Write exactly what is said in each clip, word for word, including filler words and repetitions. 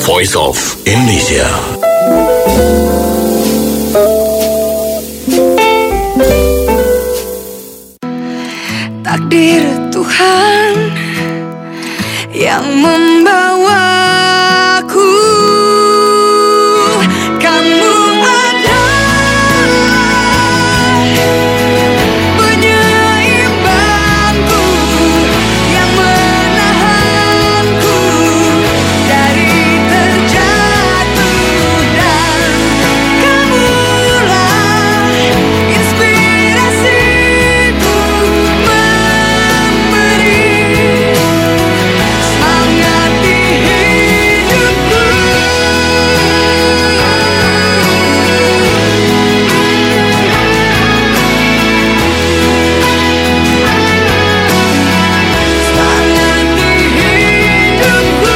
Voice of Indonesia. Takdir Tuhan yang membawaku, kamu adalah penyeimbangku yang menahanku dari terjatuh, dan kamulah inspirasiku memberi semangat di hidupku. Semangat di hidupku.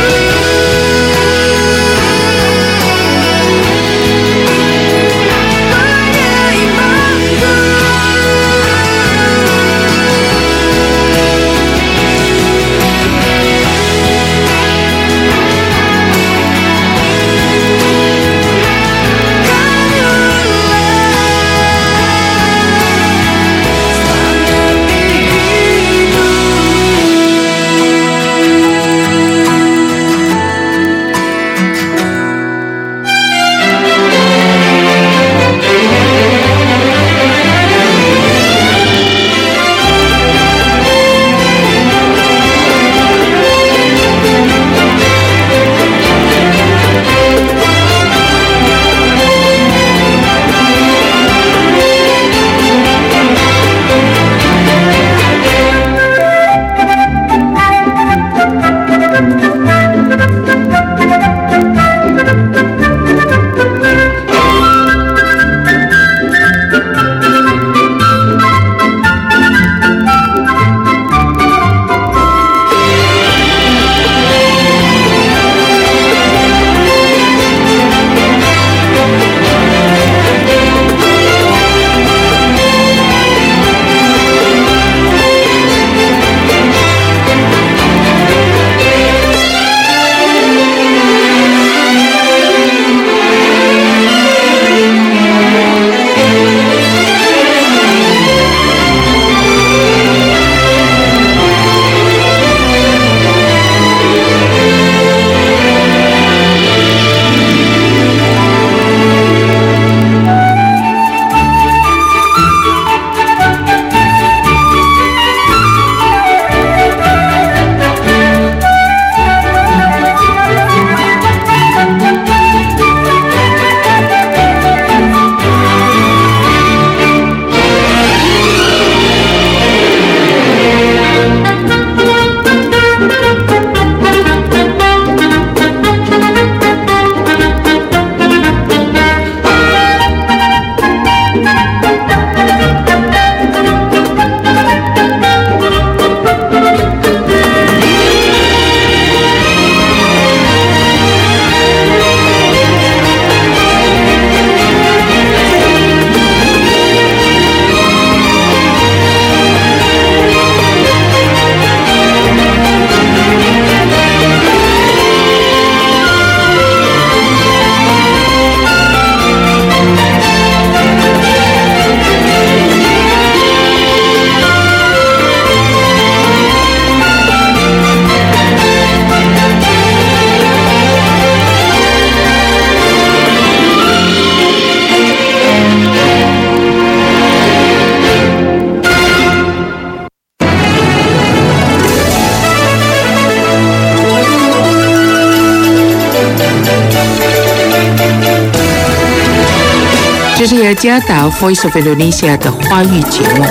雅加达 Voice of Indonesia 的华语节目。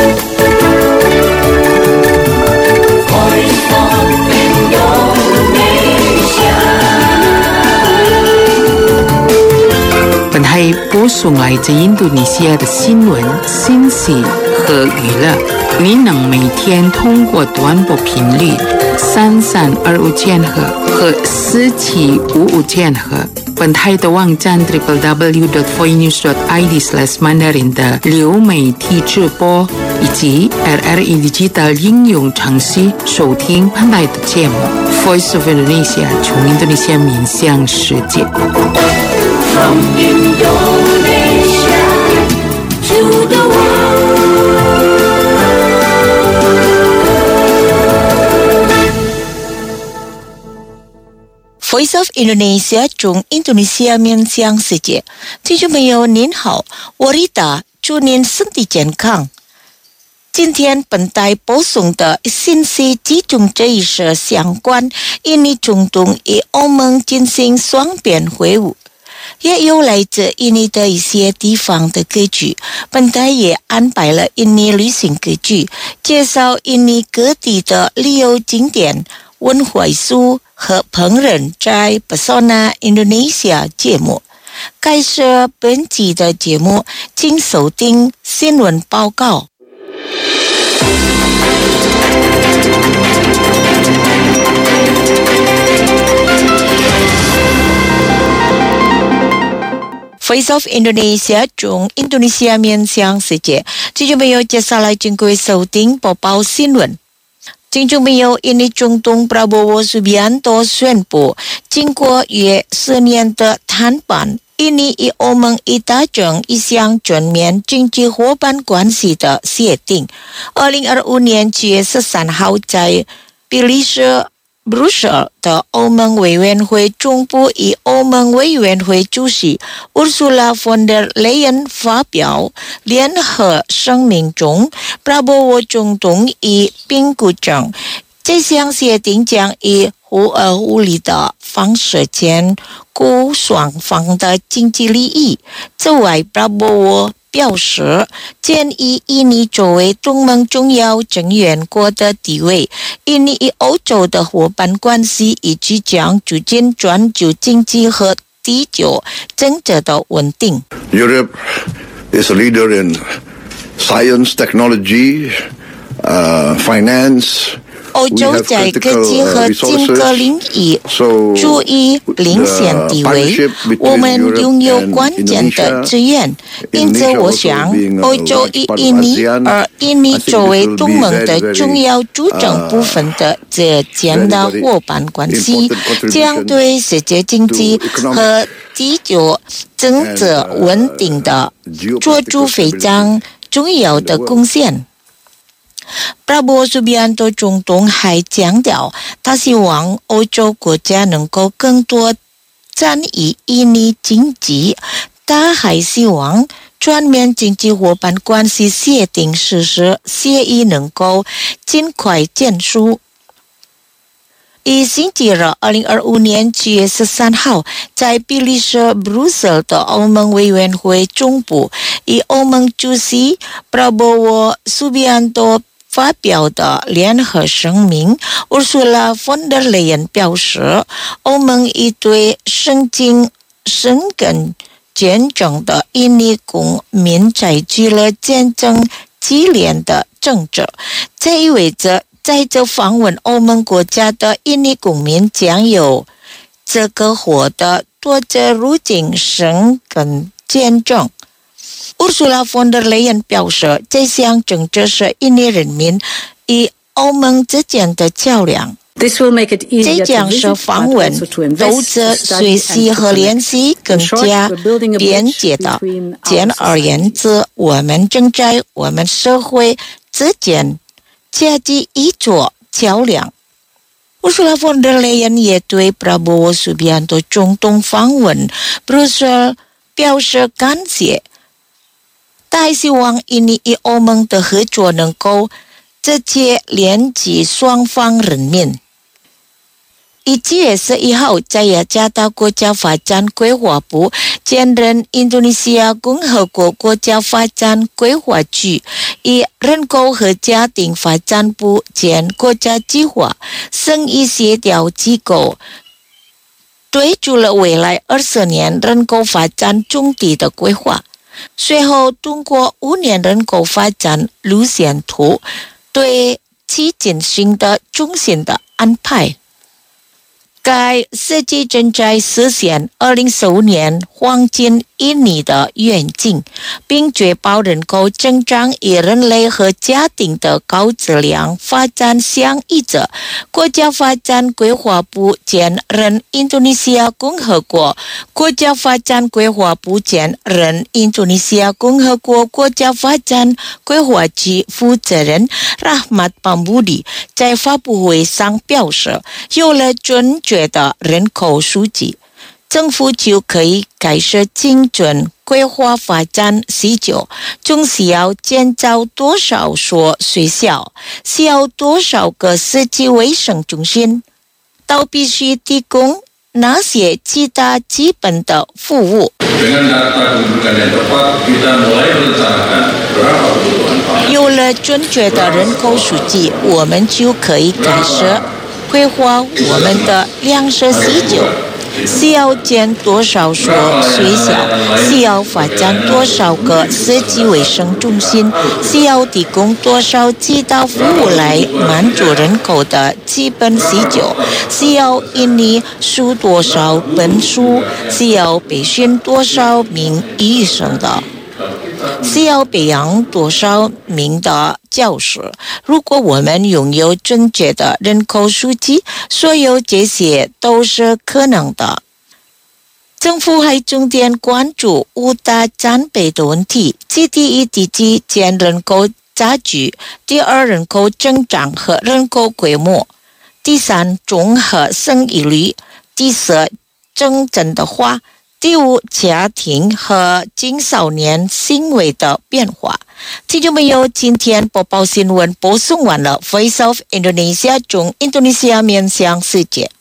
本台播送来自印度尼西亚的新闻、信息和娱乐。您能每天通过短波频率三三二五千赫和四七五五千赫。本台的网站 double-u double-u double-u dot voinews dot i d slash mandarin 的流媒体直播以及 R R E Digital 应用程序收听本台的节目。 Voice of Indonesia 从印度尼西亚面向世界。 From Indonesia to the world。Voice of Indonesia 从印度尼西亚面向世界，听众朋友您好，我Rita，祝您身体健康。今天本台播送的信息集中这一是相关印尼中东与欧盟进行双边会晤，也有来自印尼的一些地方的歌剧。本台也安排了印尼旅行歌剧，介绍印尼各地的旅游景点、文化艺术和烹饪在 Pesona Indonesia 节目。开始本集的节目，请收听新闻报告。Voice of Indonesia 从印度尼西亚面向世界，听众朋友，接下来请各位收听播报新闻。听众朋友，印尼总统 Prabowo Subianto 宣布，经过约四年的谈判，印尼与欧盟已达成一项全面经济伙伴关系的协定。二零二五年七月十三号在比利时Brussels 的欧盟委员会总部与欧盟委员会主席 Ursula von der Leyen 发表联合声明中， Prabowo 总统已评估中，这项协定将以互尔互利的方式兼顾双方的经济利益。此外， Prabowo 表示，建议印尼作为东盟重要成员国的地位，印尼与欧洲的伙伴关系以及将促进全球经济和地球政治的稳定。 Europe is a leader in science, technology, uh, finance. 欧洲在科技和经各领域处于领先地位，我们拥有关键的资源，因此我想欧洲与印尼，而印尼作为东盟的重要组成部分的这间的伙伴关系，将对世界经济和地球政治稳定的做出非常重要的贡献。Prabowo Subianto 总统还强调，他希望欧洲国家能够更多参与印尼经济，他还希望全面经济伙伴关系协定实施协议能够尽快结束。以星期日二零二五年七月十三号在比利时 Brussels 的欧盟委员会总部，以欧盟主席 Prabowo Subianto 发表的联合声明， Ursula von der Leyen 表示，欧盟已对申请申根签证的印尼公民采取了坚正激烈的政策，这意味着在这访问欧盟国家的印尼公民将有这个获得多着入境申根签证。Ursula von der Leyen 表示，这项政策是印尼人民与欧盟之间的桥梁。这将使访问、投资、学习和联系更加便捷的。简而言之，我们正在我们社会之间建立一座桥梁。Ursula von der Leyen 也对 Prabowo Subianto 总统访问 Brussels 表示感谢。他希望印尼与欧盟的合作能够直接连接双方人民。以七月十一号，在雅加达国家发展规划部兼任印度尼西亚共和国国家发展规划局，以人口和家庭发展部兼国家计划生意协调机构推出了未来二十年人口发展总体的规划。随后通过五年人口发展路线图对其进行的中心的安排。该在世界正在实现二零四五年黄金一年的愿景，并确保人口增长与人类和家庭的高质量发展相一致。国家发展规划部兼任印度尼西亚共和国国家发展规划部兼任印度尼西亚共和国国家发展规划局负责人 Rahmat Pambudi 在发布会上表示，有了准确的人口数据，政府就可以开始精准规划发展需求，中需要建造多少所学校，需要多少个社区卫生中心，都必须提供哪些其他基本的服务。有了准确的人口数据，我们就可以开始规划我们的粮食需求，需要建多少所学校，需要发展多少个社区卫生中心，需要提供多少其他服务来满足人口的基本需求，需要印尼输多少本书，需要培训多少名医生的，需要培养多少名的教师。如果我们拥有准确的人口数据，所有这些都是可能的。政府还重点关注五大战备的问题，即第一，地基建人口差距；第二，人口增长和人口规模；第三，综合生育率；第四，政治的化；第五，家庭和青少年行为的变化。听众朋友，今天播报新闻播送完了 Voice of Indonesia 中印度尼西亚面向世界。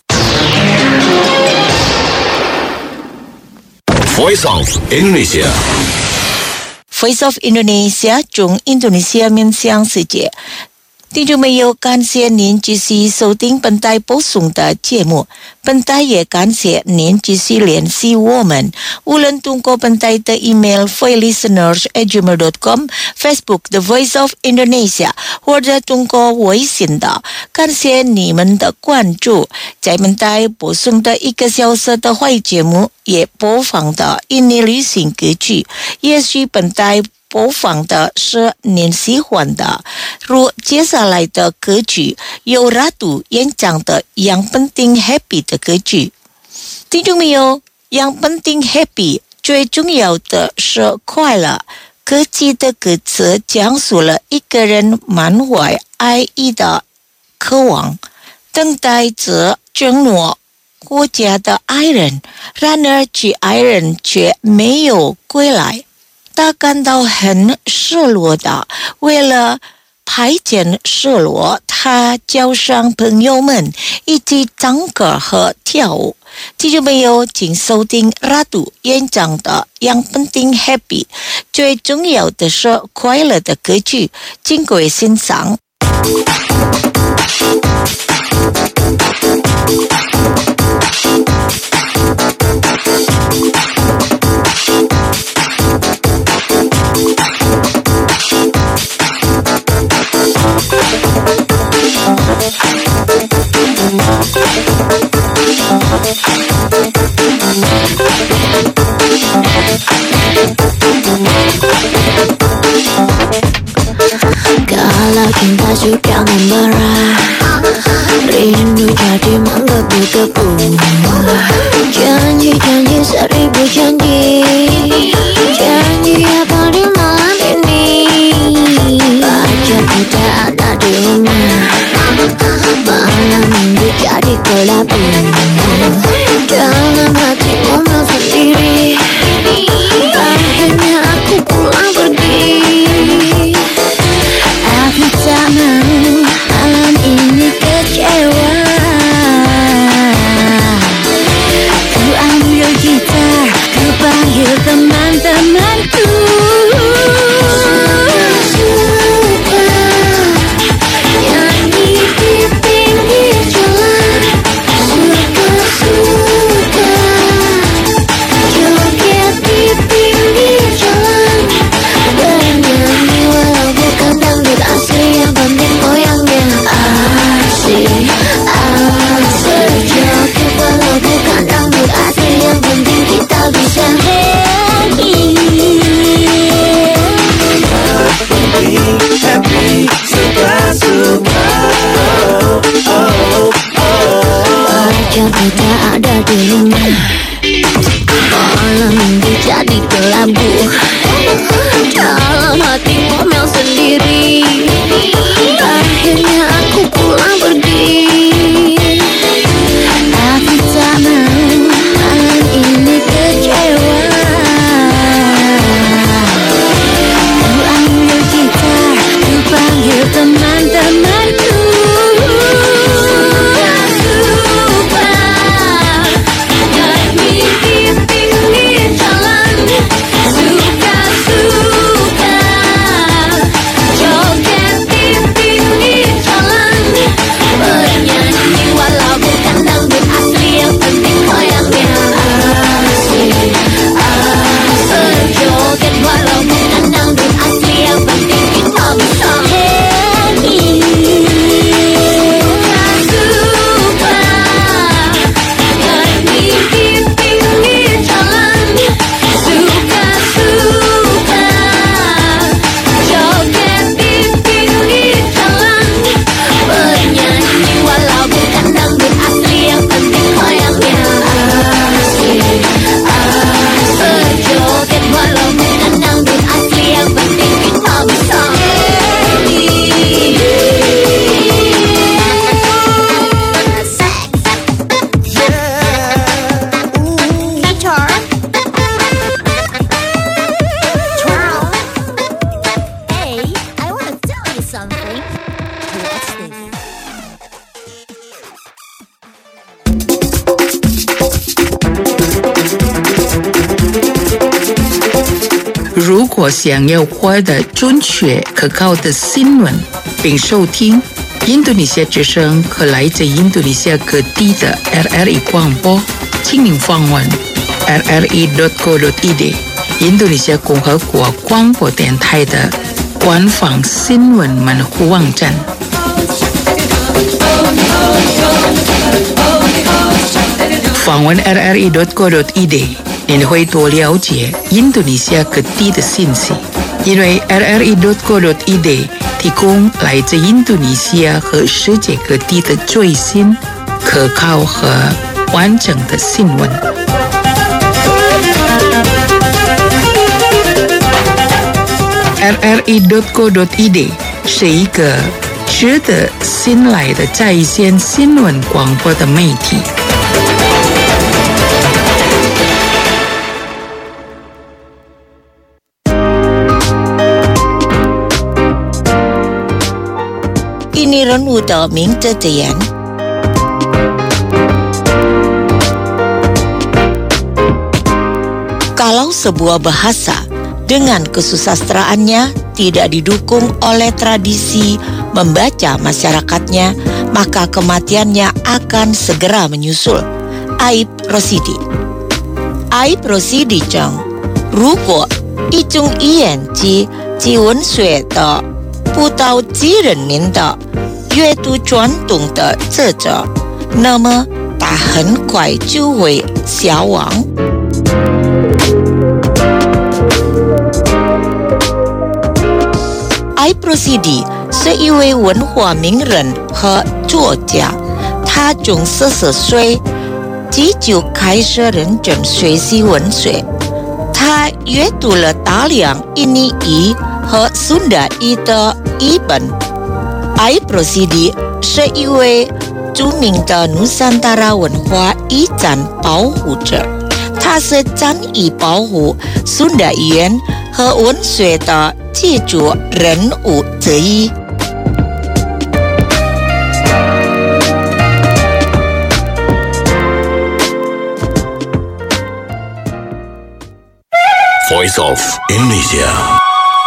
Voice of Indonesia Voice of Indonesia 中印度尼西亚面向世界。听众朋友，感谢您继续收听本台播送的节目，本台也感谢您继续联系我们，无论通过本台的 email voicelisteners at gmail dot com、Facebook The Voice of Indonesia， 或者通过微信的。感谢你们的关注。在本台播送的一个小时的华语节目，也播放的印尼流行歌曲，也许本台播放的是您喜欢的，如接下来的歌曲由 Ratu 演唱的 Yang Penting Happy 的歌曲。听众朋友， Yang Penting Happy 最重要的是快乐。歌曲的歌词讲述了一个人满怀爱意的渴望，等待着承诺国家的爱人，然而其爱人却没有归来。他感到很失落的，为了排解失落，他叫上朋友们一起唱歌和跳舞。听众朋友，请收听 Ratu 演唱的 Yang Penting Happy， 最重要的是快乐的歌曲，请各位欣赏。 Kalau cinta sudah membara, rindu jadi menggebu-gebu. Janji-janji seribu janji, janji apa di malam ini? Pacar tidak ada di rumah, malam minggu jadi kelabu. Dalam hati ngomel sendiri, akhirnya aku pulang pergi. Aku tak mau malam ini kecewa. Ku ambil gitar, ku panggil teman-temanku. Suka nyanyi di pinggir jalan, suka ada di rumah. Malam minggu jadi kelabu. Dalam hati ngomel sendiri. Akhirnya aku pulang pergi. Aku tak mau malam ini kecewa. Ku ambil gitar, ku panggil teman-temanku. 如果想要获得准确可靠的新闻，并收听印度尼西亚之声和来自印度尼西亚各地的 R R I 广播，请您访问 r r i dot co dot i d 印度尼西亚共和国广播电台的官方新闻门户网站。访问 r r i dot co dot i d 您会多了解印度尼西亚各地的信息，因为 r r i dot co dot i d 提供来自印度尼西亚和世界各地的最新、可靠和完整的新闻。r r i dot co dot i d 是一个值得信赖的在线新闻广播的媒体。 Ini renungan minta tian. Kalau sebuah bahasa dengan kesusastraannya tidak didukung oleh tradisi membaca masyarakatnya, maka kematiannya akan segera menyusul. Aib Rosidi. Aib Rosidi 中，如果一种语言及及文学的不到几人民的阅读传统的作者，那么它很快就会消亡。艾布西迪是一位文化名人和作家，他从四十岁即就开始认真学习文学，他阅读了大量印尼语和苏达语的译本。艾布西迪是一位著名的努桑达拉文化遗产保护者，他是参与保护苏达语言和文学的记住人物之一。 Voice of Indonesia.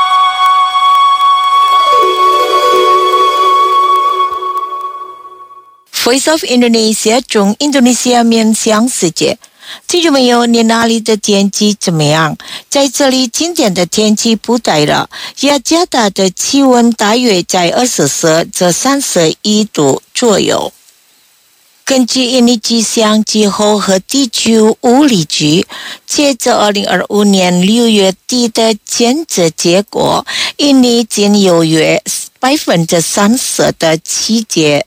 Voice of Indonesia 中印度尼西亚面向世界。听众朋友，你那里的天气怎么样？在这里，今天的天气不太热，雅加达的气温大约在二十四至三十一度左右。根据印尼气象气候和地区物理局截至二零二五年六月底的监测结果，印尼仅有约百分之三十的季节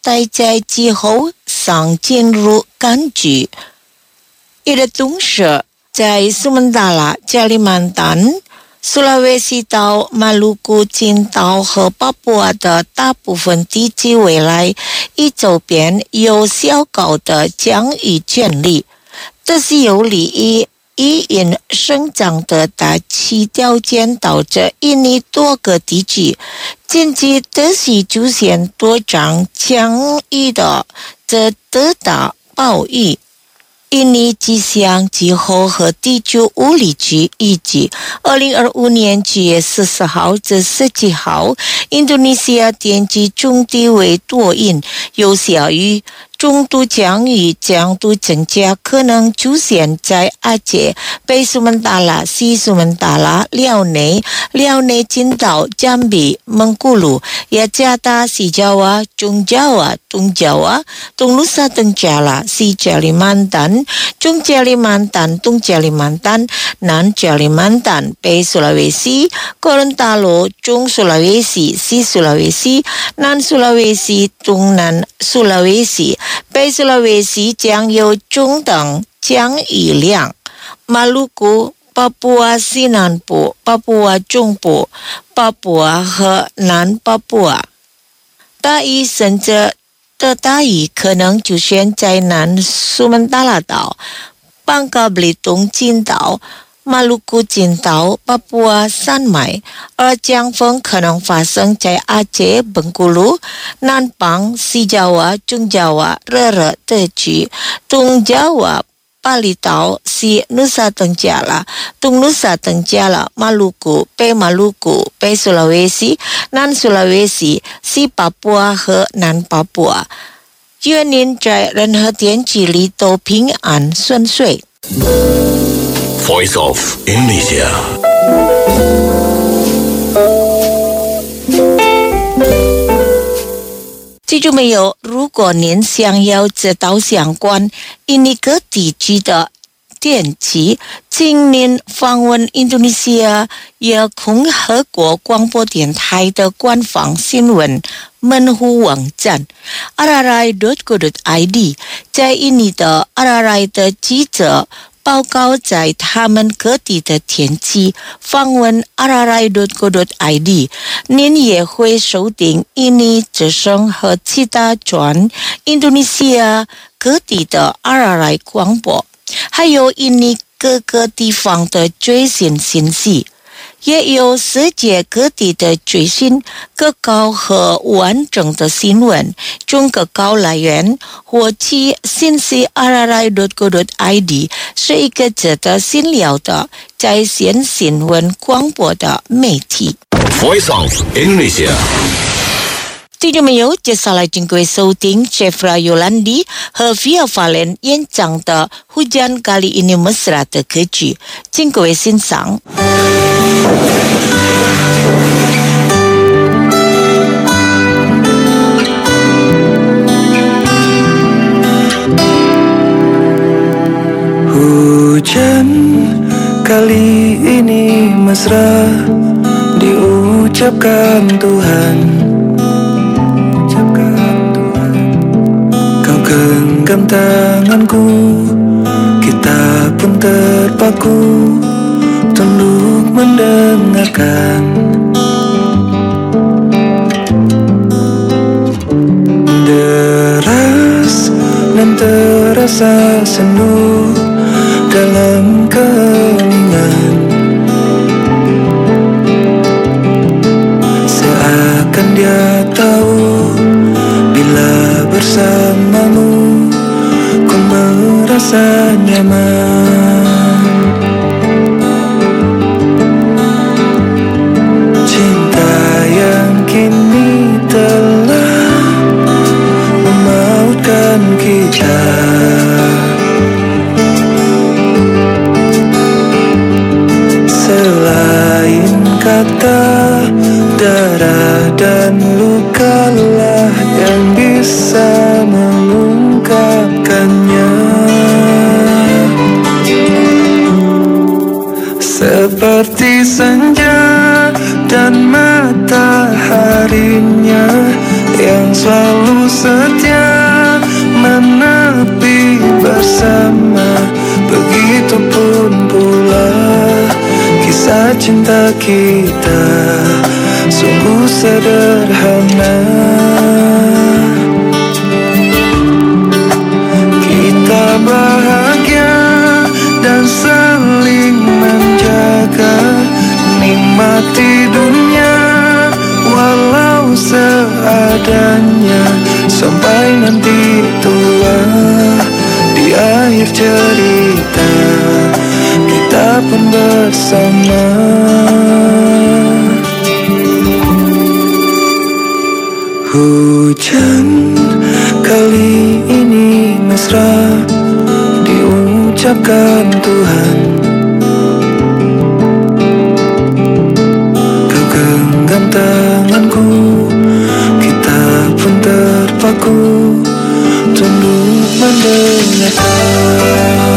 待在之后想进入柑橘。一个同时，在苏门答腊、加里曼丹、苏拉威西岛、马鲁古群岛和巴布亚的大部分地区未来一周边有较高的降雨权利，这是有利于伊因生长的大气条件导致印尼多个地区近期都是出现多场降雨的这特大暴雨。印尼气象气候和地球物理局预计二零二五年七月十四号至十七号，印度尼西亚天气中低纬多云，有小雨，中度降雨强度增加，可能出现在阿杰、北苏门答腊、西苏门答腊、辽内、辽内群岛、jambi、蒙古鲁、雅加达、西爪哇、中爪哇、东爪哇、东努沙登加拉、西加里曼丹、中加里曼丹、东加里曼丹、南加里曼丹、北苏拉威西、哥伦达罗、中苏拉威西、西苏拉威西、南苏拉威西、东南苏拉威西、北苏拉威西将有中等降雨量。马鲁古、巴布亚西南部、巴布亚中部、巴布亚和南巴布亚大雨甚至的大雨可能出现在南苏门答腊岛、邦加布里东群岛、马鲁古群岛、巴布亚山脉，而降风可能发生在阿杰、本古鲁、南邦、西爪哇、中爪哇、热热地区、东爪哇、巴厘岛、西努沙登加拉、东努沙登加拉、马鲁古、北马鲁古、北苏拉威西、南苏拉威西、西巴布亚和南巴布亚。愿您在任何天气里都平安顺遂。 Voice of Indonesia。 记住没有？如果您想要知道相关印尼各地区的天气，请您访问印度尼西亚共和国广播电台的官方新闻门户网站 r r i dot co dot i d， 在印尼的 r r i 的记者报告在他们各地的天气，访问 r r i dot co dot i d， 您也会收听印尼之声和其他全印度尼西亚各地的 r r i 广播，还有印尼各个地方的最新信息，也有世界各地的最新可靠和完整的新闻。中可靠来源或其信息 r r i dot co dot i d 是一个值得信赖的在线新闻广播的媒体。 Voice of Indonesia。 听众朋友，接下来请各位收听 Chefra Yolandi 和 Via Valen 演唱的 Hujan Kali Ini Mesra 的歌曲，请各位欣赏。 Hujan kali ini mesra diucapkan Tuhan, kau genggam tanganku, kita pun terpaku tunduk mendengarkan. Deras dan terasa sendu dalam keheningan, seakan dia tahu bila bersamamu ku merasa nyaman. Cinta yang kini telah memautkan kita, selain kata darah dan lukalah yang bisa mengungkapkannya. Seperti senja dan mataharinya yang selalu setia cinta kita sungguh sederhana. Kita bahagia dan saling menjaga, nikmati dunia walau seadanya, sampai nanti tua di akhir cerita kita pun bersama. Hujan kali ini mesra diucapkan Tuhan. Kau genggam tanganku, kita pun terpaku tunduk mendengarkan.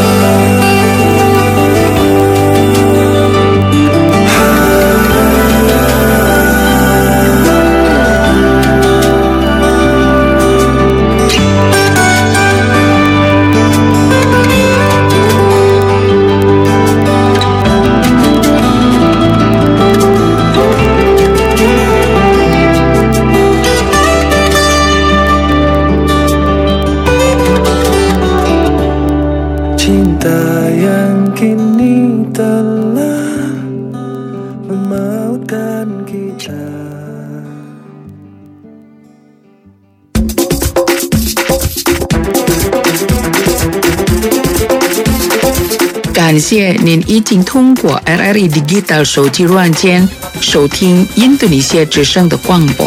Cinta yang kini telah memautkan kita. 感谢您已经通过 L R I Digital 手机软件收听印度尼西亚之声的广播。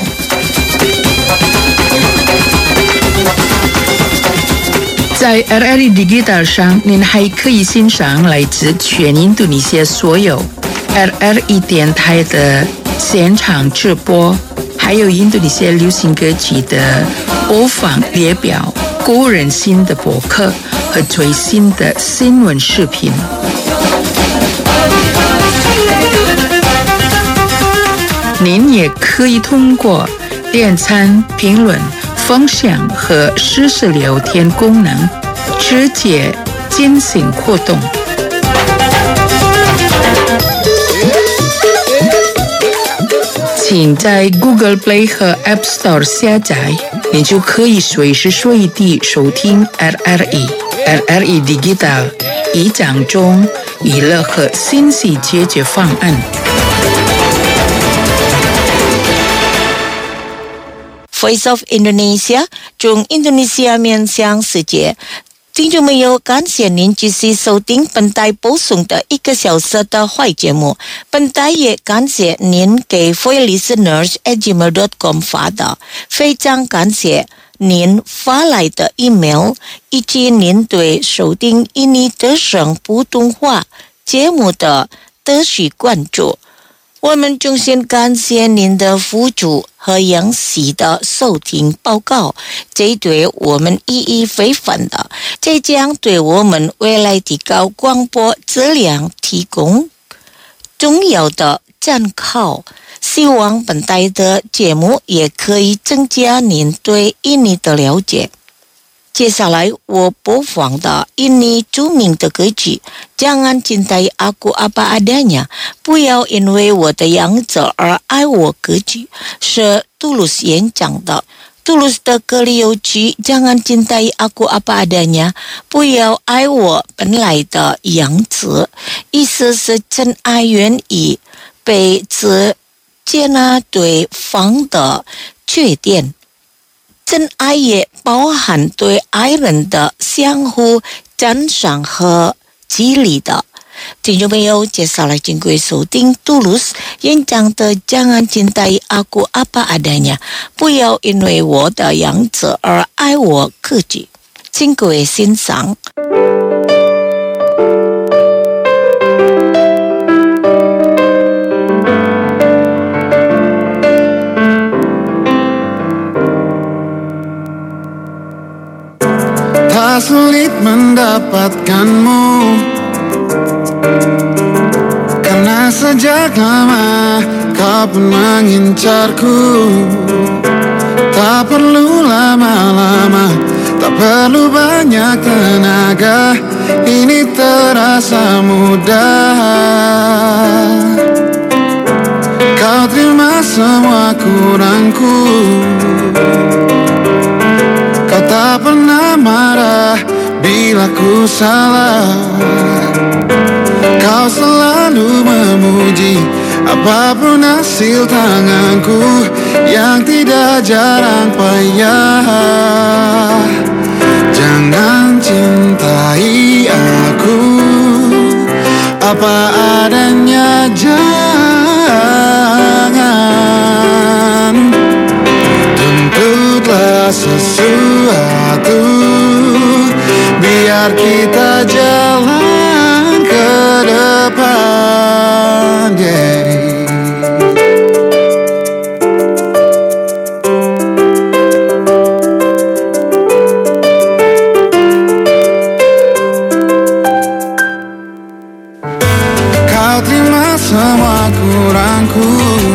在 L R I Digital 上，您还可以欣赏来自全印度尼西亚所有 L R I 电台的现场直播，还有印度尼西亚流行歌曲的播放列表、个人新的博客和最新的新闻视频。您也可以通过点赞、评论、分享和实时聊天功能直接进行互动。请在 Google Play 和 App Store 下载，你就可以随时随地收听 L R I。L R I Digital 以讲中娱乐和信息解决方案。 Voice of Indonesia 中印度尼西亚面向世界。听众朋友，感谢您继续收听本台播送的一个小时的坏节目。本台也感谢您给 voicelisteners at gmail dot com 发的，非常感谢您发来的 email 以及您对收听印尼德省普通话节目的持续关注。我们衷心感谢您的付出和详细的收听报告，这对我们意义非凡的，这将对我们未来提高广播质量提供重要的参考。希望本台的节目也可以增加您对印尼的了解。接下来我播放的印尼著名的歌曲 Jangan Cintai Aku Apa Adanya 不要因为我的样子而爱我歌曲是杜鲁斯演讲的。杜鲁斯的歌里有句 Jangan Cintai Aku Apa Adanya 不要爱我本来的样子，意思是真爱愿意被只接纳对方的缺点。真爱也包含对爱人的相互赞赏和激励的。听众朋友，接下来请各位收听杜鲁斯演讲的 Jangan Cintai Aku Apa Adanya 不要因为我的样子而爱我歌曲，请各位欣赏。 Tak sulit mendapatkanmu, karena sejak lama kau pun mengincarku. Tak perlu lama-lama, tak perlu banyak tenaga, ini terasa mudah. Kau terima semua kurangku, kau tak pernah marah bila ku salah. Kau selalu memuji apapun hasil tanganku yang tidak jarang payah. Jangan cintai aku apa adanya, jangan tuntutlah sesuatu, biar kita jalan ke depan, yeah. Kau terima semua kurangku,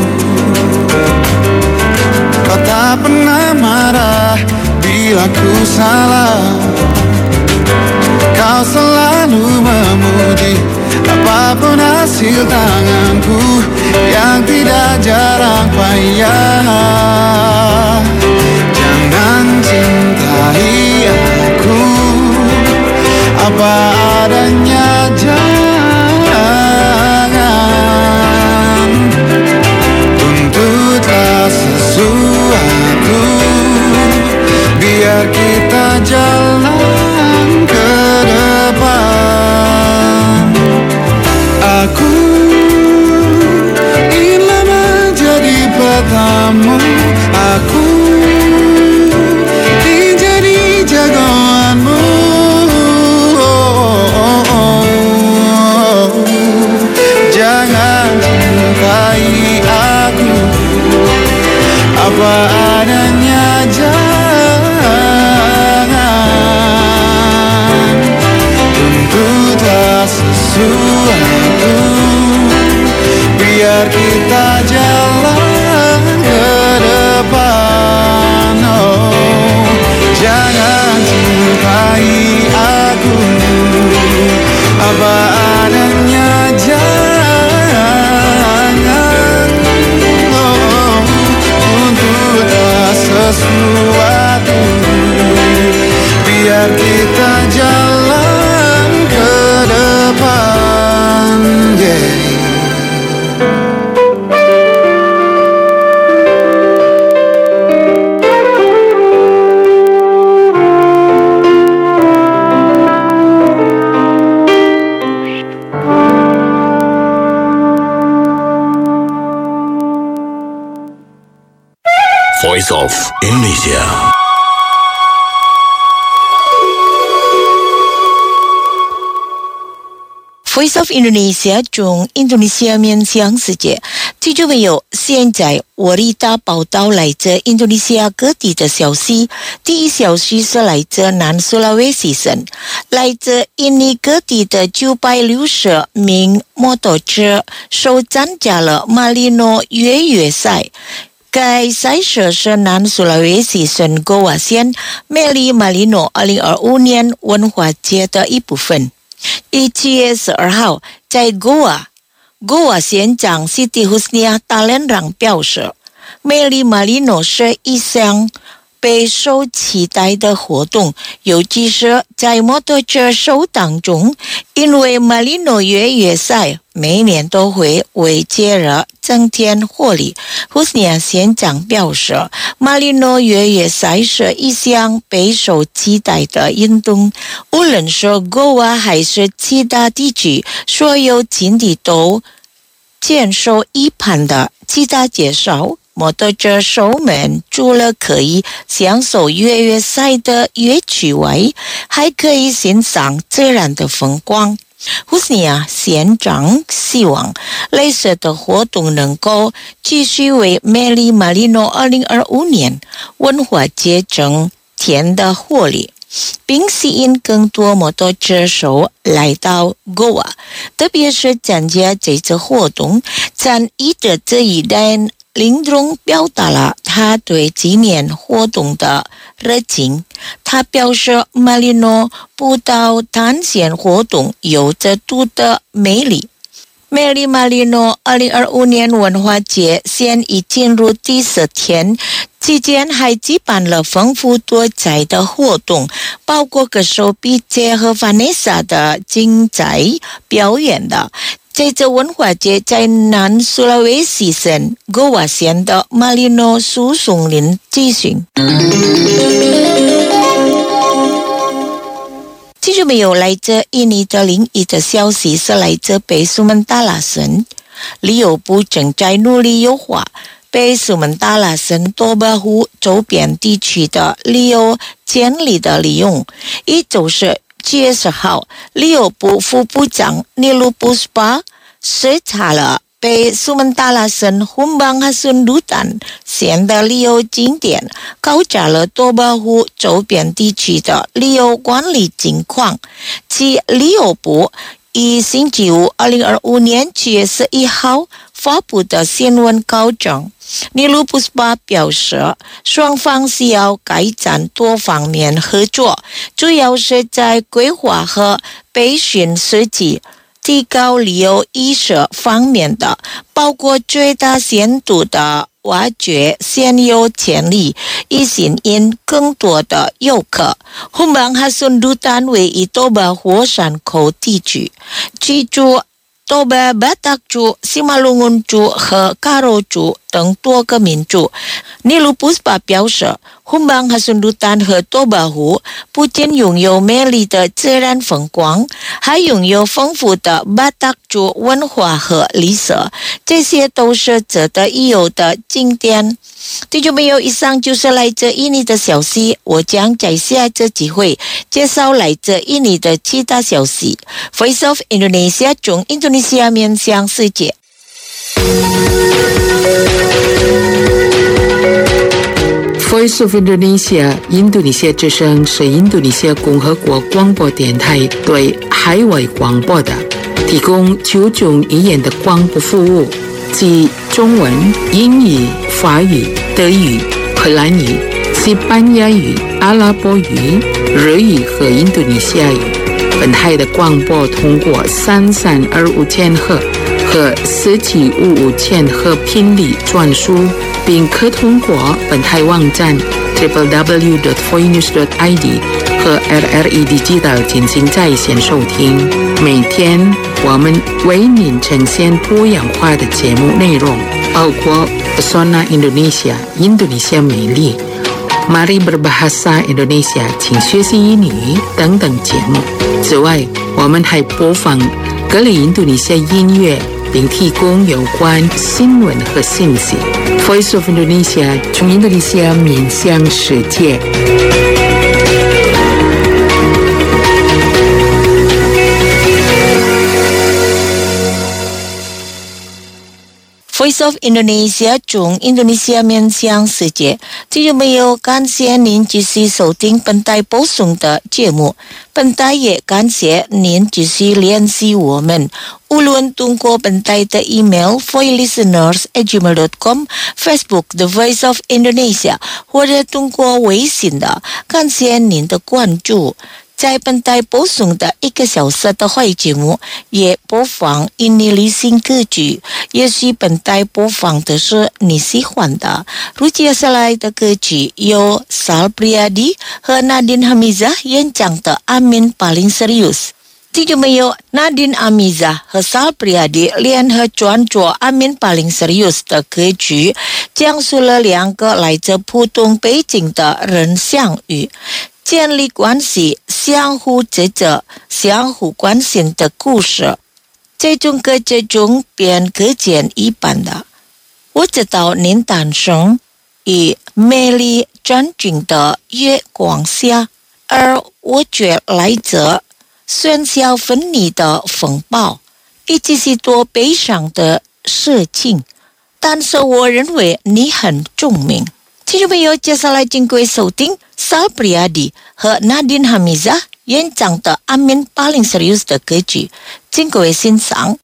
kau tak pernah marah bila ku salah. Kau selalu memuji apapun hasil tanganku yang tidak jarang payah. Jangan cintai aku apa adanya, jangan tuntutlah sesuatu, biar kita jalan ke depan. Aku ingin menjadi petamu, aku ingin jadi jagoanmu. Oh, oh, oh. Jangan cintai aku apa adanya, jangan tuntutlah sesuatu, biar kita jalan ke depan. Oh, jangan cintai aku apa adanya, jangan oh, tuntutlah sesuatu, biar kita jalan ke depan, yeah. Voice of Indonesia. Voice of Indonesia 中印度尼西亚面向世界，听众朋友，现在我为大家报道来自印度尼西亚各地的消息。第一消息是来自南苏拉威西省，来自印尼各地的九百六十名摩托车手参加了马里诺越野赛。该赛事是南苏拉威西省戈瓦县梅里马里诺二零二五年文化节的一部分。七月十二号，在戈瓦，戈瓦县长 Siti Husnia Talenrang 表示，梅里马里诺是一项备受期待的活动，尤其是在摩托车手当中，因为马里诺越野赛每年都会为节日增添活力。胡斯尼亚县长表示，马里诺越野赛是一项备受期待的运动，无论是戈瓦还是其他地区，所有境地都接受一般的其他介绍。摩托车手们除了可以享受越野赛的乐趣外，还可以欣赏自然的风光。胡斯尼亚县长希望类似的活动能够继续为梅里马里诺二零二五年文化节增添的活力，并吸引更多摩托车手来到戈瓦，特别是参加这次活动。参与的这一代林中表达了他对今年活动的热情。他表示，马里诺步道探险活动有着独特魅力， 美丽马里诺二零二五年文化节现已进入第十天，期间还举办了丰富多彩的活动，包括歌手 B J 和 Vanessa 的精彩表演的。这次文化节在南苏拉威西省戈瓦县的马里诺树松林举行。继续没有来自印尼的另一则消息是来自北苏门答腊省，旅游部正在努力优化北苏门答腊省多巴湖周边地区的旅游潜力的利用。一周是七月十号，旅游部副部长尼鲁布斯巴视察了北苏门答腊省红邦哈孙鲁丹县的旅游景点，考察了多巴湖周边地区的旅游管理情况。其旅游部于星期五二零二五年七月十一号发布的新闻稿中，尼鲁布斯巴表示，双方需要改善多方面合作，主要是在规划和培训设计、提高旅游意识方面的，包括最大限度的挖掘现有潜力，以吸引更多的游客。红邦哈孙鲁丹位于多巴湖山口地区，居住多巴巴达族、西马龙恩族和卡罗族等多个民族。尼鲁布斯巴表示，红邦哈孙鲁丹和多巴湖不仅拥有美丽的自然风光，还拥有丰富的巴达族文化和历史，这些都是值得一游的景点。听众朋友，以上就是来自印尼的消息，我将在下次机会介绍来自印尼的其他消息。Voice of Indonesia 中印度尼西亚面向世界。 Voice of Indonesia 印度尼西亚之声是印度尼西亚共和国广播电台对海外广播的，提供九种语言的广播服务，即中文、英语、法语、德语、荷兰语、西班牙语、阿拉伯语、日语和印度尼西亚语。本台的广播通过三三二五千赫和四七五五千赫频率传输，并可通过本台网站 double-u double-u double-u dot voinews dot i d 和 L R E Digital 进行在线收听。每天我们为您呈现多样化的节目内容，包括 Pesona Indonesia 印度尼西亚美丽、Mari Berbahasa Indonesia 请学习英语等等节目。此外，我们还播放各类印度尼西亚音乐，并提供有关新闻和信息。Voice of Indonesia 从印度尼西亚面向世界。 Voice of Indonesia 中印度尼西亚面向世界。听众朋友，感谢您继续收听本台播送的节目。本台也感谢您继续联系我们，无论通过本台的 email voicelisteners at gmail dot com、Facebook The Voice of Indonesia， 或者通过微信的。感谢您的关注。在本台播送的一个小时的会节目，也播放印尼流行歌曲，也许本台播放的是你喜欢的。如接下来的歌曲由 Sal Priadi 和 Nadine Hamizah 演唱的 Amin Paling Serius。听众朋友， Nadine Hamizah 和 Sal Priadi 联合创作 Amin Paling Serius 的歌曲，讲述了两个来自不同背景的人相遇，建立关系，相互支持，相互关心的故事。这种歌这种便可见一般的。我知道您诞生于美丽真正的月光下，而我却来自喧嚣纷离的风暴，以及许多悲伤的事情。但是我认为你很聪明。听众朋友，接下来经过收听 Sal Priadi 和 Nadine Hamizah 演唱的 Amin Paling Serius 的歌曲，请各位欣赏。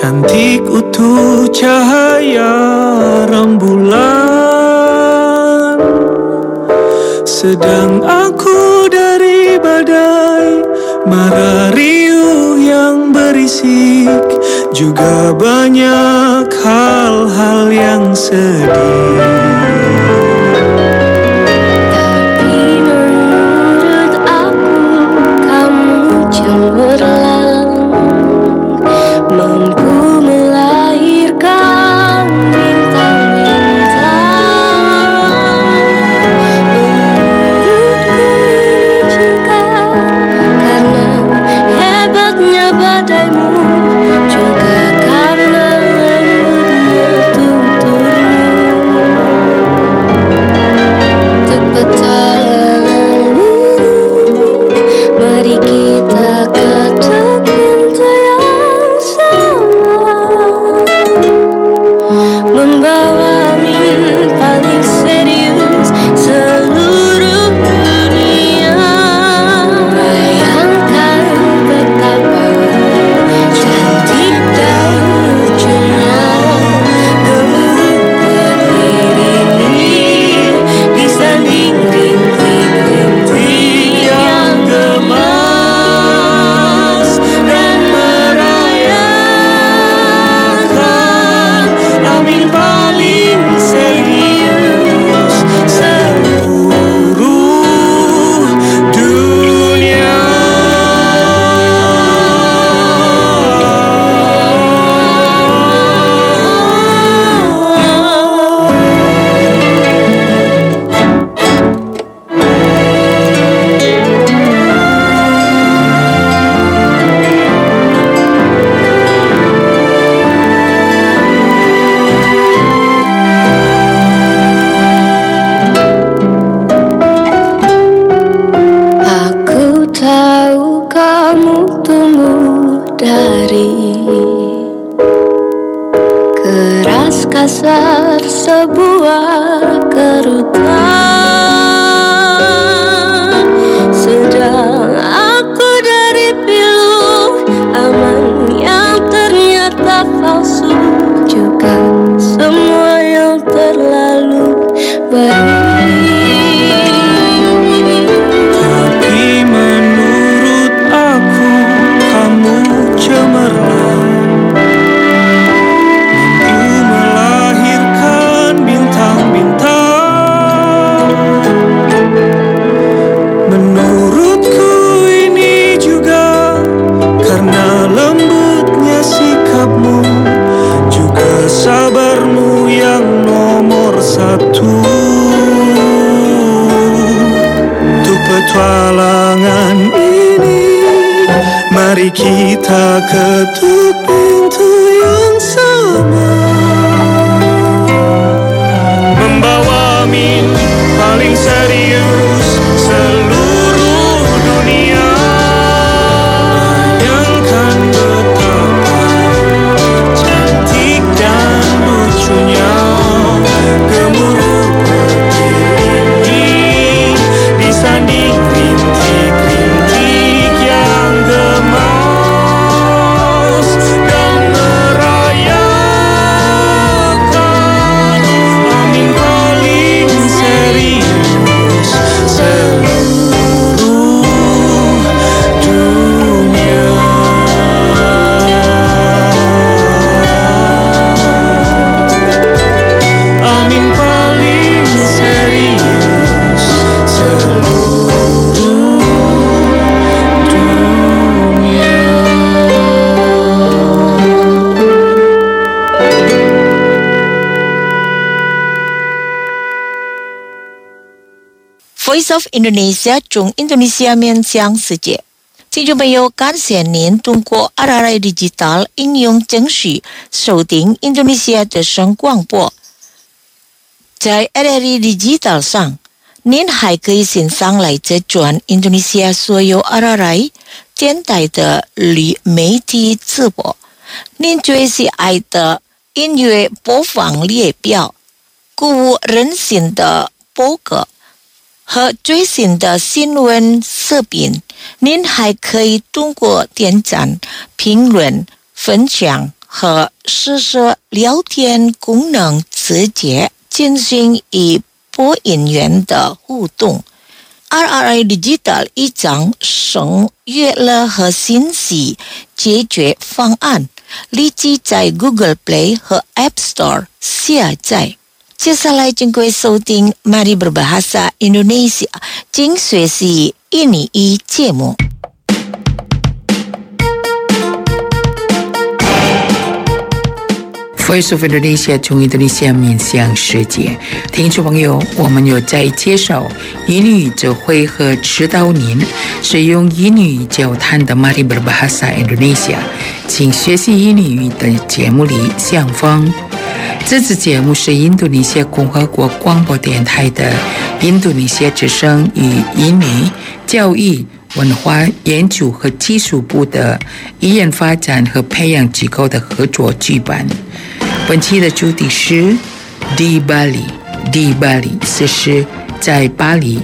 cantik utuh cahaya rembulan. Sedang aku dari badai mara riuh yang berisik, juga banyak hal-hal yang sedih. Kasar sebuah kerutan, sedang aku dari pilu aman yang ternyata palsu, juga semua yang terlalu baik. Tapi menurut aku kamu cemerlang, sabarmu yang nomor satu. Untuk petualangan ini, mari kita ketuk pintu yang sama, membawa mimpi paling serius seluruh dunia. Bayangkan betapa cantik dan lucunya gemuruh berdiri disanding rintik-rintik yang gemas dan merayakan amin paling serius seluruh dunia. Amin paling serius seluruh dunia. Voice of Indonesia 中印度尼西亚面向世界。听众朋友，感谢您通过 R R I Digital 应用程序收听印度尼西亚的声广播。在 R R I Digital 上，您还可以欣赏来自全印度尼西亚所有 R R I 电台的旅媒体直播。您最喜爱的音乐播放列表、鼓舞人心的播客和最新的新闻视频，您还可以通过点赞、评论、分享和实时聊天功能直接进行与播音员的互动。R R A Digital 一张省阅乐和信息解决方案，立即在 Google Play 和 App Store 下载。接下来请各位收听 Mari Berbahasa Indonesia 精学习印尼语节目。 Voice of Indonesia 从 Indonesia 面向世界，听众朋友，我们有在介绍英语就会和指导您使用英语交谈的 Mari Berbahasa Indonesia 请学习英语的节目里相逢。这次节目是印度尼西亚共和国广播电台的印度尼西亚之声与印尼教育文化研究和技术部的语言发展和培养机构的合作举办。本期的主题是 Di Bali Di Bali 这是在巴黎。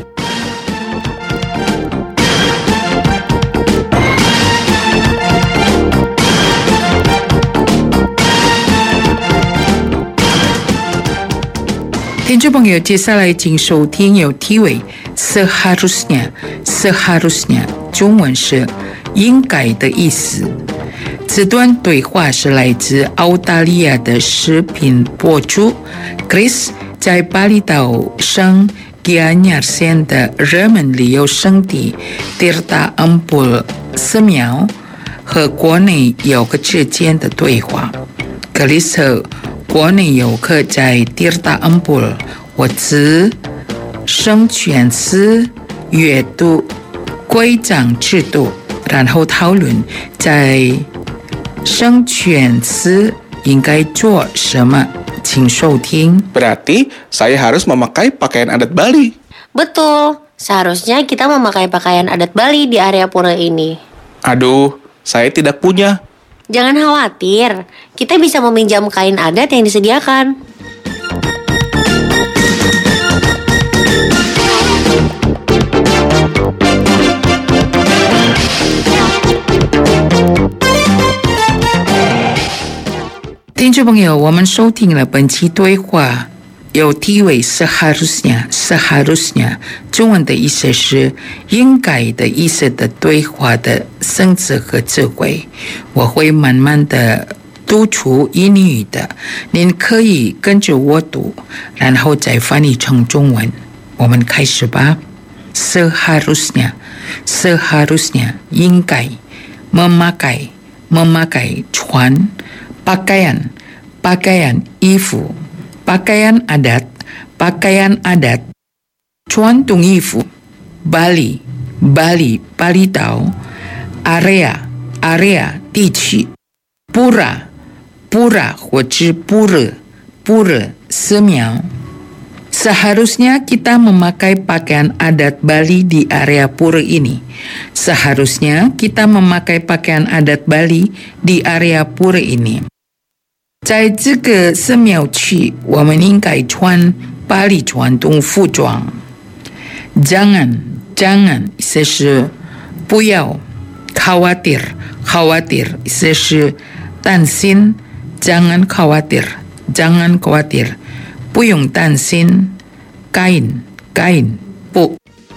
听众朋友，接下来请收听有题为 Seharusnya Seharusnya 中文是应该的意思。这段对话是来自澳大利亚的视频博主 Chris 在巴厘岛省 Gianyar 县的热门旅游胜地 Tirta Empul 寺庙和国内游客之间的对话。Chris 和国内游客在 Tirta Empul 或者圣泉寺阅读规章制度，然后讨论在圣泉寺应该做什么，请收听。 Berarti saya harus memakai pakaian adat Bali. Betul, seharusnya kita memakai pakaian adat Bali di area pura ini. Aduh, saya tidak punya. Jangan khawatir, kita bisa meminjam kain adat yang disediakan. Teman-teman 听众朋友，我们收听了本期对话，有题为 Seharusnya Seharusnya 中文的意思是应该的意思的对话的生词和词汇，我会慢慢的读出英语的，您可以跟着我读，然后再翻译成中文。我们开始吧。Seharusnya Seharusnya 应该 memakai memakai 穿 pakaian pakaian 衣服 pakaian adat pakaian adat 传统衣服 Bali Bali 巴厘岛 area area 地区 pura pura 或者 pura pura 寺庙。Seharusnya kita memakai pakaian adat Bali di area pura ini. Seharusnya kita memakai pakaian adat Bali di area pura ini. 在这个寺庙区，我们应该穿巴黎传统服装。Jangan, jangan 意思是不要。Khawatir, khawatir 意思是担心。Jangan khawatir, jangan khawatir 不用担心。kain, kain 布。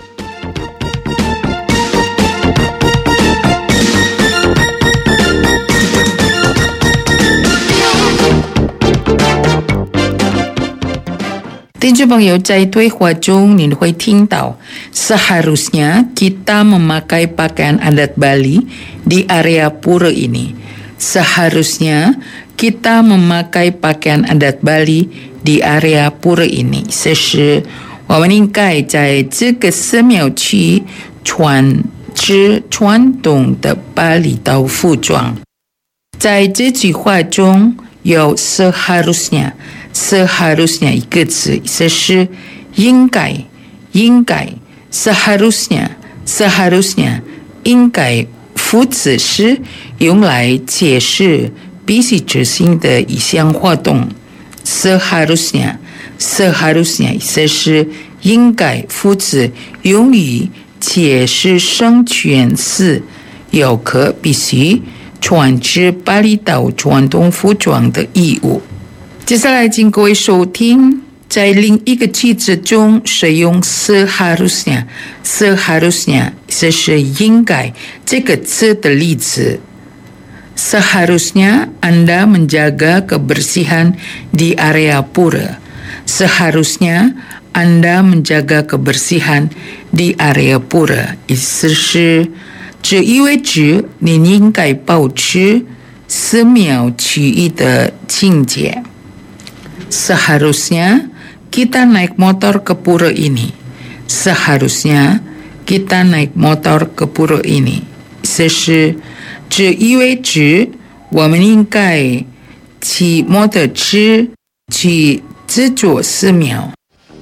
听众朋友，在对话中您会听到 Seharusnya kita memakai pakaian adat Bali di area pura ini. Seharusnya kita memakai pakaian adat Bali di area pura ini. 这是我们应该在这个寺庙区穿着传统的巴厘岛服装。在这句话中有 seharusnya seharusnya 一个词，这是应该应该 seharusnya seharusnya 应该副词是用来解释必须执行的一项活动。seharusnya seharusnya 这是应该副词用于解释圣泉寺游客必须传至巴厘岛传统服装的义务。接下来请各位收听，在另一个句子中使用 seharusnya seharusnya 这是应该这个词的例子。Seharusnya Anda menjaga kebersihan di area pura. Seharusnya Anda menjaga kebersihan di area pura. 意思是，这意味着你应该保持寺庙区域的清洁。Seharusnya kita naik motor ke pura ini. Seharusnya kita naik motor ke pura ini. 意思是，这意味着我们应该骑摩托车去这座寺庙。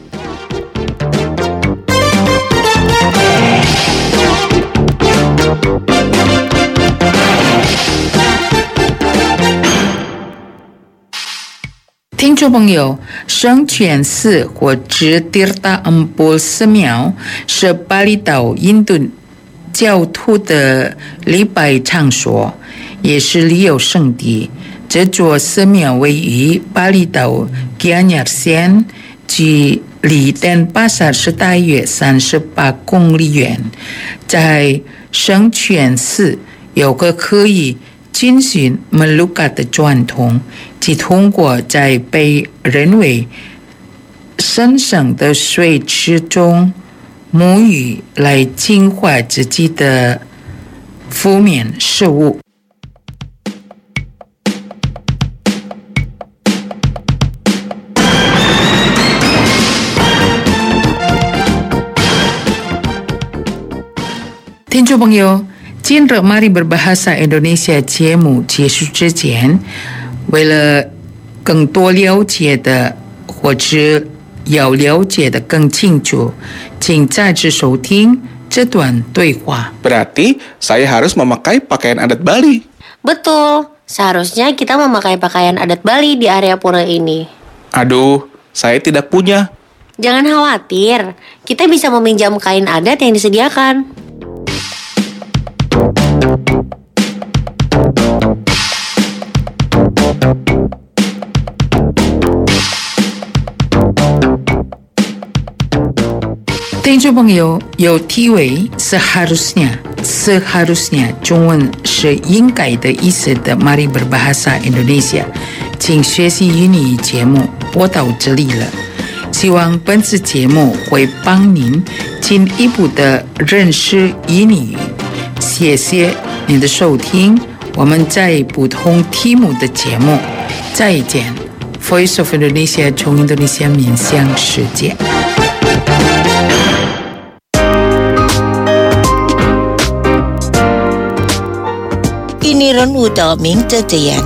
听众朋友，圣泉寺或者 Tirta Empul 寺庙是巴厘岛印度教徒的礼拜场所，也是旅游胜地。这座寺庙位于巴厘岛 Gianyar 县，距离丹巴萨是大约三十八公里远。在圣泉寺有个可以进行摩鲁嘎的传统，即通过在被认为神圣的水池中沐浴来净化自己的负面事物。听众朋友，今日 Mari Berbahasa Indonesia 节目结束之前，为了更多了解的或者要了解的更清楚，请再次收听这段对话。 Berarti saya harus memakai pakaian adat Bali. Betul, seharusnya kita memakai pakaian adat Bali di area pura ini. Aduh, saya tidak punya. Jangan khawatir, kita bisa meminjam kain adat yang disediakan. 听众朋友，有题为 seharusnya seharusnya 中文是应该的意思的 Mari Berbahasa Indonesia 请学习英语节目播到这里了，希望本次节目会帮您进一步的认识英语。谢谢您的收听，我们在不同题目的节目再见。Voice of Indonesia 从印度尼西亚面向世界。 Ini renungan minta tian.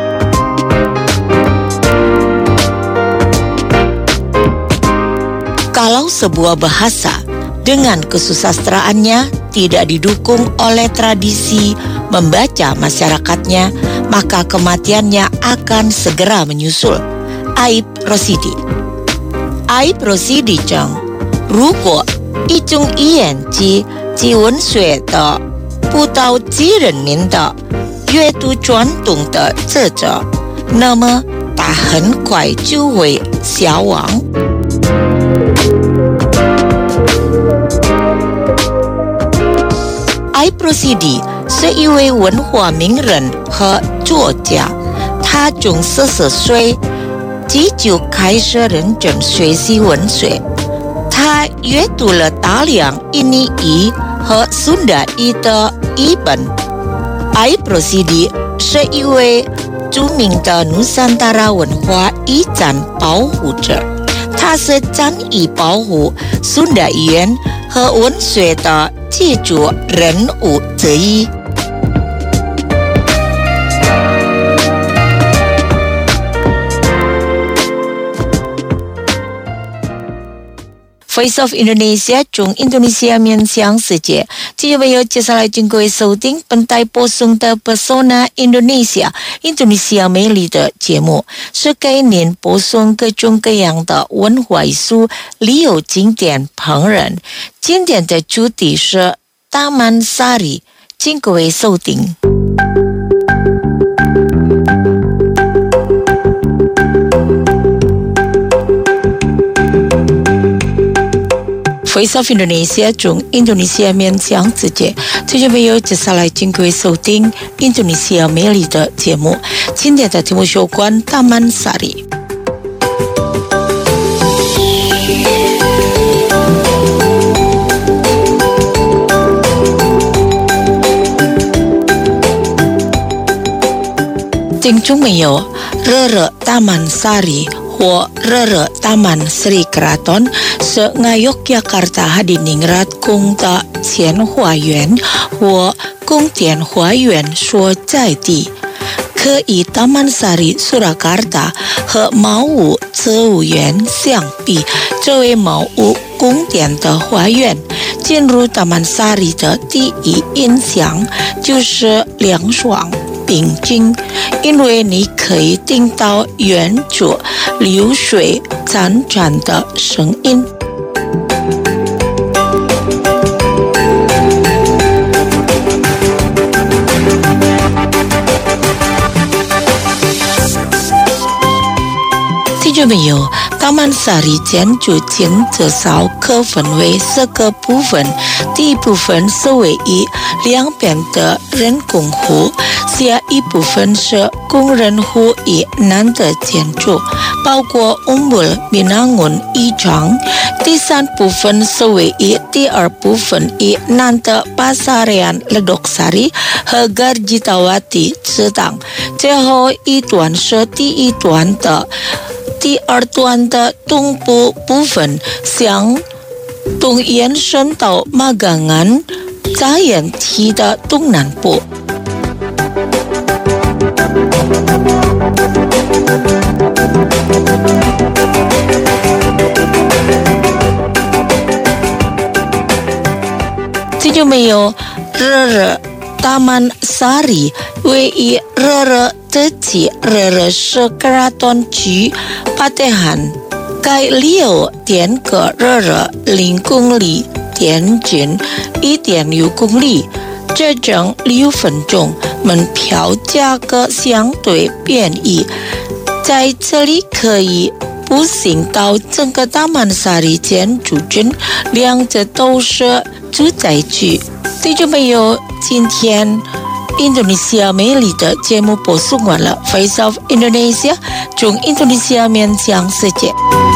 Kalau sebuah bahasa dengan kesusastraannya tidak didukung oleh tradisi membaca masyarakatnya, maka kematiannya akan segera menyusul. Aib Rosidi. Aib Rosidi 中，如果一种语言及及文学的不到极人民的阅读传统的作者，那么它很快就会消亡。Aib Rosidi 是一位文化名人和作家，他从四十岁即就开始认真学习文学，他阅读了大量印尼语和苏达语的译本。Aib Rosidi 是一位著名的努桑达拉文化遗产保护者，他是参与保护苏达语言和文学的记住人物之一。Voice of Indonesia 从印度尼西亚面向世界，继续接下来请各位收听本台播送的 Pesona Indonesia 印度尼西亚美丽的节目，是给您播送各种各样的文化艺术、旅游景点、烹饪。今天的主题是 Taman Sari，请各位收听。 Voice of Indonesia 中印度尼西亚面向世界，听众朋友，接下来请各位收听印度尼西亚美丽的节目。今天的节目有关大曼萨里。听众朋友，热热大曼萨里或热热大曼 Sri Kraton 是Yogyakarta Hadiningrat 宫的前花园或宫殿花园所在地。可以大曼萨里 Surakarta 和茅屋植物园相比，作为茅屋宫殿的花园，进入大曼萨里的第一印象就是凉爽平静，因为你可以听到远处流水潺潺的声音。听众朋友，大曼萨里建筑群至少可分为四个部分。第一部分是位于两边的人工湖，下一部分是工人湖以南的建筑，包括 Umbul Binangun 一场。第三部分是位于第二部分以南的 Pasarian Ledoksari 和 Garjitawati 池塘。最后一段是第一段的第二段的东部部分，向东延伸到马岗岸扎眼梯的东南部。听众朋友，热热大曼萨里位于热热特区热热市克拉顿区巴德罕，该六点个热热零公里，点近一点六公里，这整六分钟，门票价格相对便宜，在这里可以步行到整个大曼萨里建筑群，两者都是住宅区。听众朋友，今天印度尼西亚美丽的节目播送完了。Voice of Indonesia 从印度尼西亚面向世界。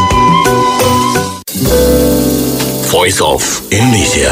Voice of Indonesia。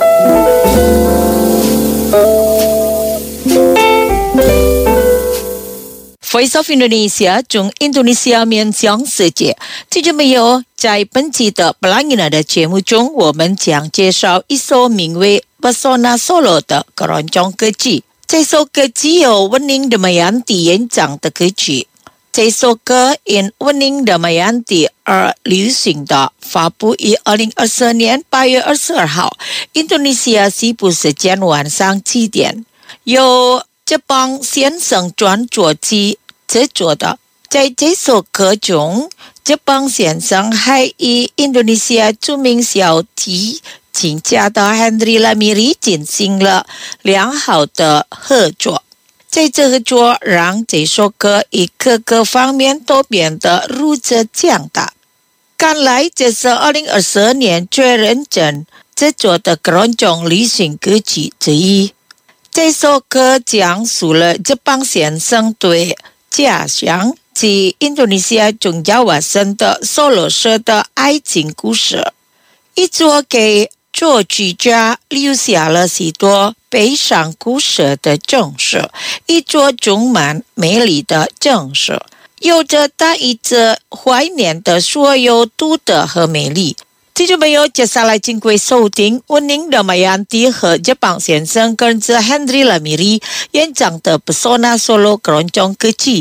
Voice of Indonesia 从印度尼西亚面向世界。听众朋友，在本期的 Pelangina 的节目中，我们将介绍一首名为 Pesona Solo 的keroncong歌曲。这首歌曲由温宁的Damayanti演唱的歌曲。这首歌因温宁的Damayanti而流行的，发布于二零二四年八月二十二号，印度尼西亚西部时间晚上七点，由这帮先生专作曲制作的。在这首歌中，这帮先生还与印度尼西亚著名小提琴家的 Henry Lamiri 进行了良好的合作。在这合作让这首歌以各个方面都变得如此强大。看来这是二零二四年最认真制作的keroncong流行歌曲之一。这首歌讲述了这帮先生对家乡及印度尼西亚宗教瓦森的索罗社的爱情故事，一作给作曲家留下了许多悲伤故事的正史，一座充满美丽的正史，有着大一直怀念的所有独特和美丽。听众朋友，接下来请各位收听温宁的Damayanti和这帮先生跟着 Henry Lamiri 演唱的 Pesona Solo keroncong歌曲。